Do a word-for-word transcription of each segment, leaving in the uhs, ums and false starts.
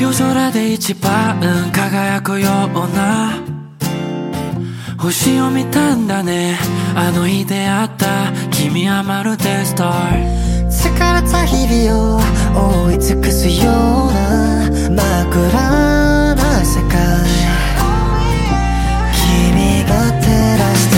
夜空で一番輝くような星を見たんだね。あの日出会った君はまるでスター。 疲れた日々を覆い尽くすような真っ暗な世界、君が照らした。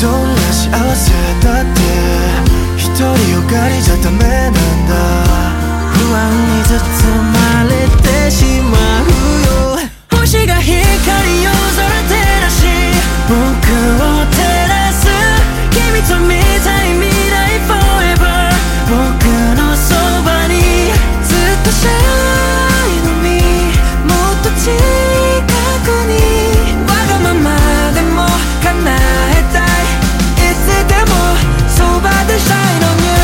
どんな幸せだって一人よがりじゃダメなんだ。 不安に包まれてしまうよ。星が光夜空照らし僕を照らす。君と見たい未来 forever。 僕のそばにずっと shine on me。 もっと近くにわがままでも叶えたい。いつでもそばで shine on you。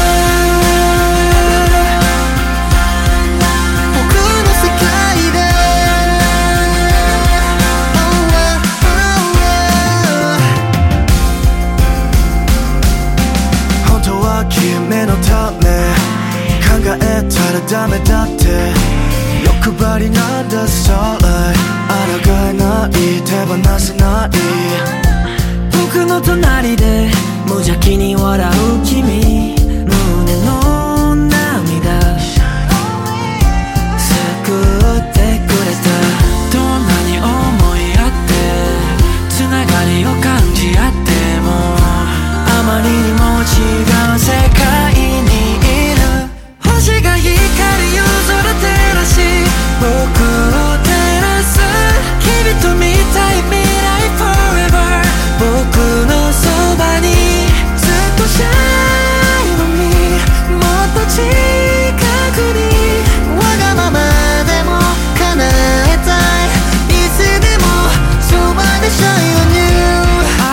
君のため考えたらダメだって欲張りなんだ Starlight。 抗えない手放せない。 僕の隣で無邪気に笑う君、胸の涙救ってくれた。どんなに思い合ってつながりを感じ合ってもあまりにも違う世界にいる。星が光る夜空照らし僕を照らす。君と見たい未来 forever。 僕のそばにずっと shine on me。 もっと近くにわがままでも叶えたい。いつでもそばで shine on you。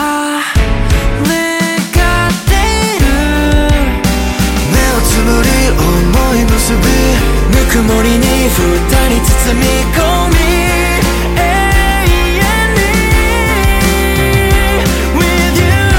思い結びぬくもりに二人包み込み永遠に With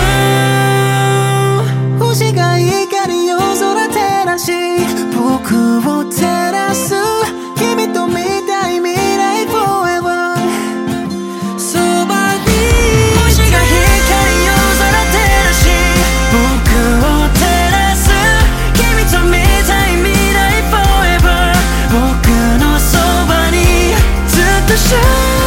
you。 星が光る夜空照らし僕を照らす。君と見たい未来 forever。 そばに星が光る夜空照らし僕を照らす。君と見たい未来 forever。 僕のそばにずっと shine